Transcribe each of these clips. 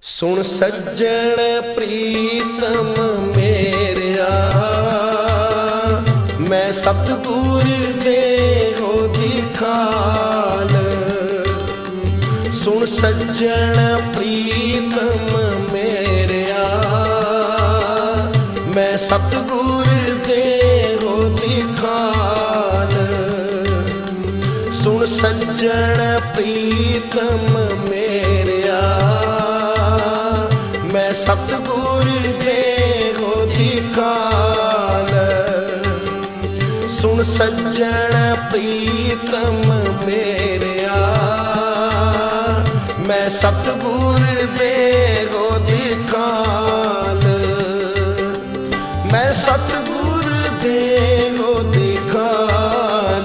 सुन सज्जन प्रीतम मेरिया, मैं सतगुर देहो दिखाल। सुन सज्जन प्रीतम मेरिया, मैं सतगुर देहो दिखाल। सुन सज्जन प्रीतम मेरिया, मैं सतगुर देहो दिखाल। सुन सज्जन प्रीतम मेरिया, मैं सतगुर देहो दिखाल। मैं सतगुर देहो दिखाल।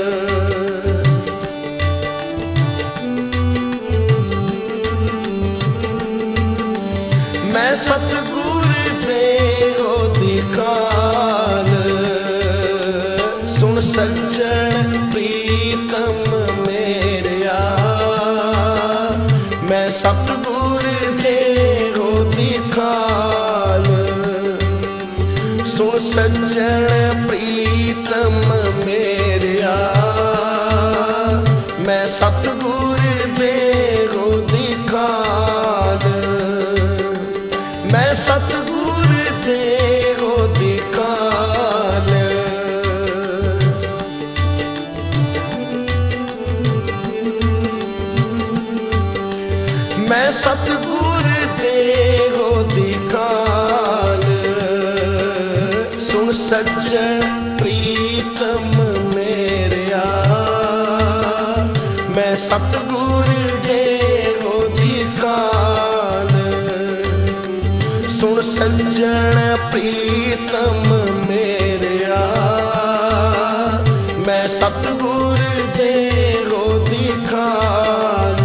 मैं सतगुर देहो दिखाल। सुन सज्जन प्रीतम मेरिया, मैं सतगुर देहो दिखाल। सुन सज्जन प्रीतम मेरिया, मैं सतगुर देहो दिखाल। मैं सतगुर देहो दिखाल। मैं सतगुर देहो दिखाल। सुन सज्जन प्रीतम मेरिया, मैं सतगुर देहो दिखाल। सुन सज्जन प्रीतम मेरिया, मैं सतगुर देहो दिखाल।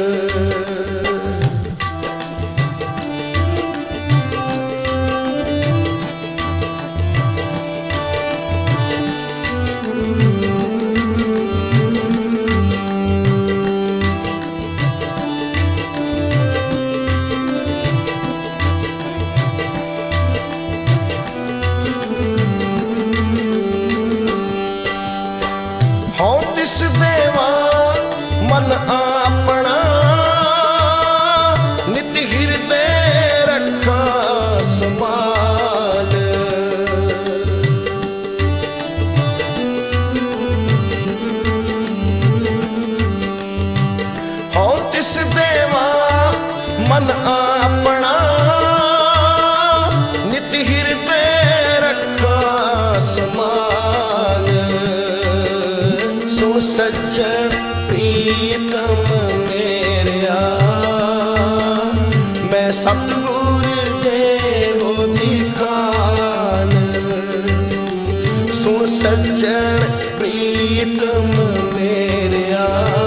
हौं तिस देवा मन अपना, नित हिरदे रखा संभाल। हौं तिस देवा मन अपना, नित हिरदे रखा संभाल। सुन सज्जन प्रीतम मेरिया, मैं सतगुर देहो दिखाल। सुन सज्जन प्रीतम मेरिया,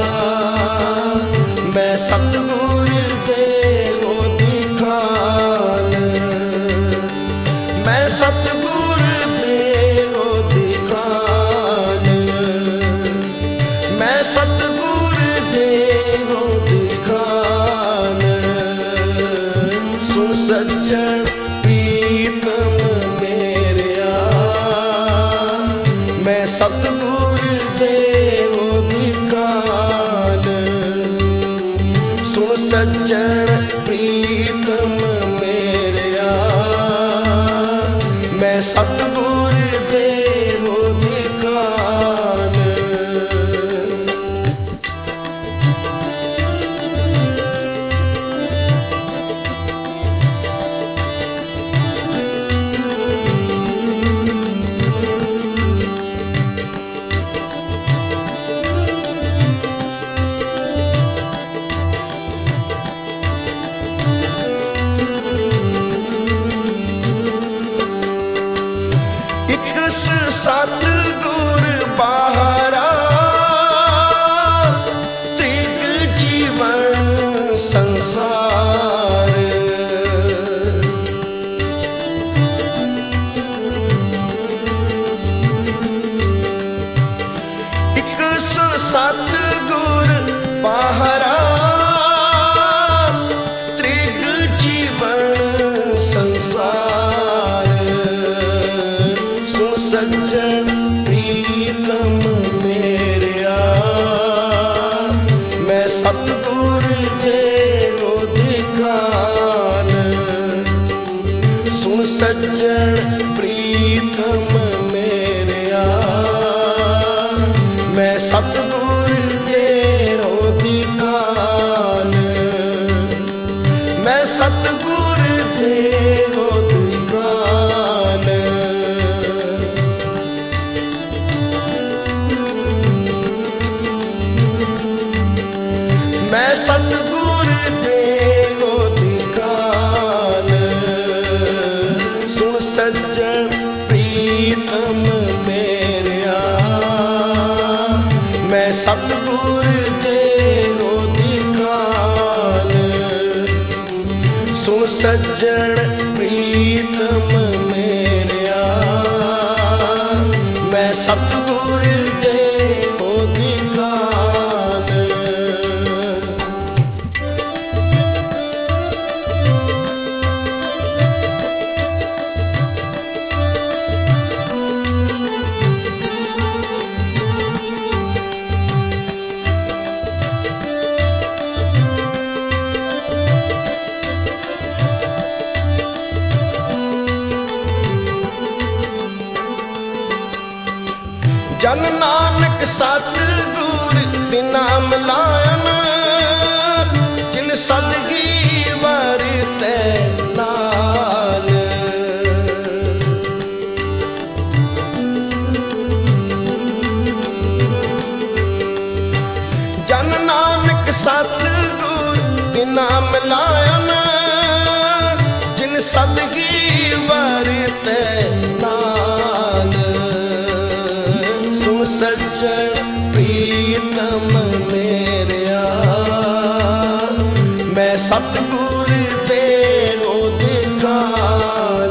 मैं सतगुर देहो दिखाल। मैं सतगुर देहो दिखाल। मैं सतगुर देहो दिखाल। सुन सज्जन प्रीतम मेरिया, मैं सतगुर देहो दिखाल। सुन सज्जन प्रीतम मेरिया, मैं सतगुर देहो दिखाल। मैं सतगुर देहो दिखान। मैं सतगुर देहो दिखान। सुन सज्जन प्रीतम मेरिया, मैं सतगुर देहो दिखान। सुन सज्जन प्रीतम मेरिया, मैं सतगुर देहो दिखान। जन नानक सतगुर तिना मिलायन, जिन सदगी वरतै नाल। जन नानक सतगुर तिना मिलायन, जिन सदगी वरतै नाल। सज्जन प्रीतम मेरिया, मैं सतगुर देहो दिखान।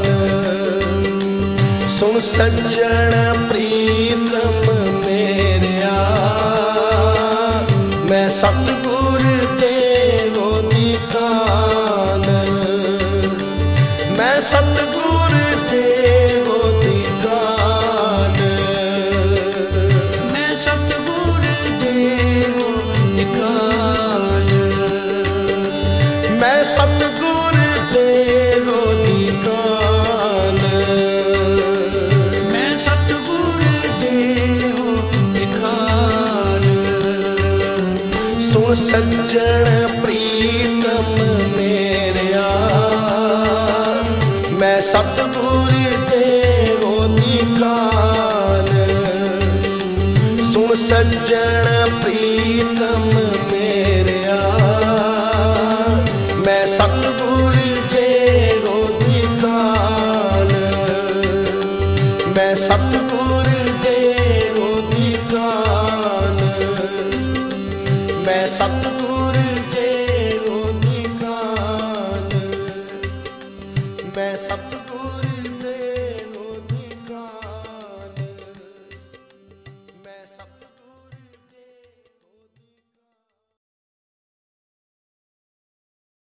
सुन सज्जन प्रीतम मेरिया, मैं सतगुर देहो दिखान। मैं सतगुर देहो दिखान। सतगुर देहो दिखान। मैं सतगुर देहो दिखान। मैं सतगुर देहो दिखान। सुन सज्जन प्रीतम मेरिया, मैं सतगुर देहो दिखान। सुन सज्जन प्रीतम मेरिया, मैं सतगुर देहो दिखान। मैं सतगुर देहो दिखान। मैं सतगुर देहो दिखान। मैं सतगुर देहो